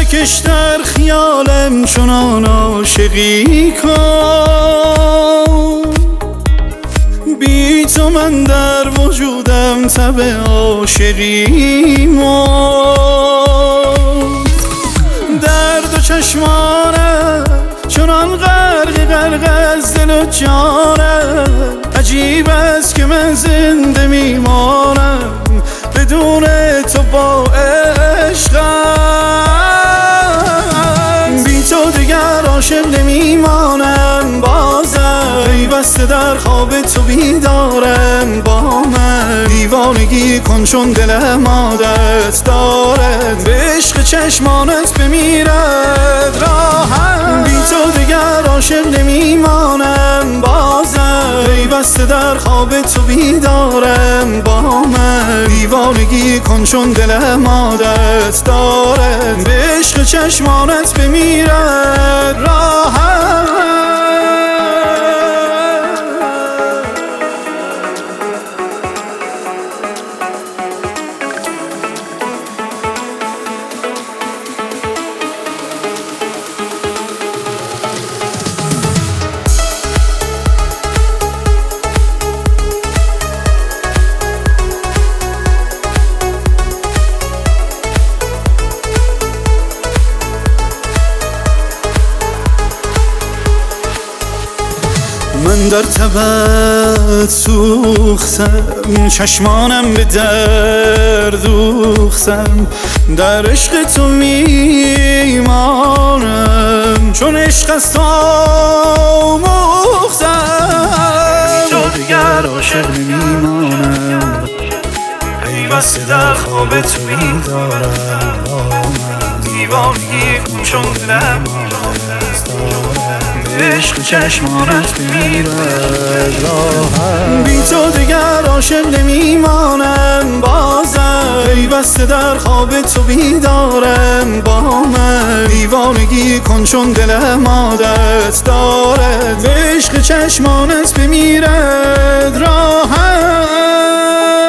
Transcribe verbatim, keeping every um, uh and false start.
بکش در خیالم چنان عاشقی کن، بی تو من در وجودم تب عاشقی مرد. درد و چشمانم چنان غرق غرق از دل و جانم، عجیب است که من زنده میمانم بدون تو با عشقم. بی تو دیگر عاشق نمیمانم بازم، پیوسته در خواب تو بیدارم با من. دیوانگی کن چون دلم عادت دارد به عشق چشمانت بمیرد راحت. بی تو دیگر عاشق نمیمانم بازم، پیوسته در خواب تو بیدارم با من. دیوانگی کن چون دلم عادت دارد به عشق چشمانت بمیرد راحت. من در تبت سوختم، چشمانم به در دوختم، در عشق تو میمانم چون عشق از تو آموختم. تو دیگر عاشق نمیمانم، پیوسته در خواب تو بیدارم با من. دیوانگی کن چون دلم عادت دارم عشق چشمانت بمیرد راحت. بی تو دیگر عاشق نمیمانم بازم، پیوسته در خواب تو بیدارم با من. دیوانگی کن چون دلم عادت دارد به عشق چشمانت بمیرد راحت.